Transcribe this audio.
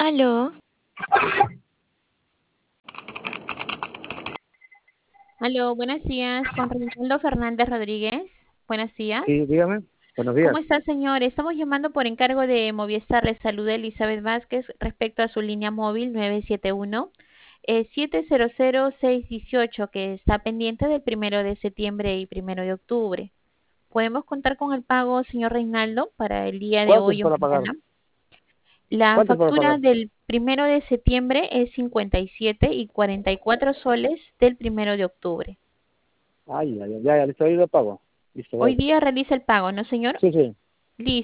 Aló, Aló, buenos días, con Reinaldo Fernández Rodríguez. Buenos días. Sí, dígame. Buenos días. ¿Cómo está, señor? Estamos llamando por encargo de Movistar. Le saluda Elizabeth Vázquez respecto a su línea móvil 971 700-618 que está pendiente del 1 de septiembre y 1 de octubre. ¿Podemos contar con el pago, señor Reinaldo, para el día de ¿Cuánto es hoy o para pagar? mañana? La ¿Cuánto es para factura pagar? del 1 de septiembre es 57,44 soles del 1 de octubre. Ay, ya, listo, ahí lo pago. Listo, Hoy voy. día realiza el pago, ¿no, señor? Sí, sí. Listo.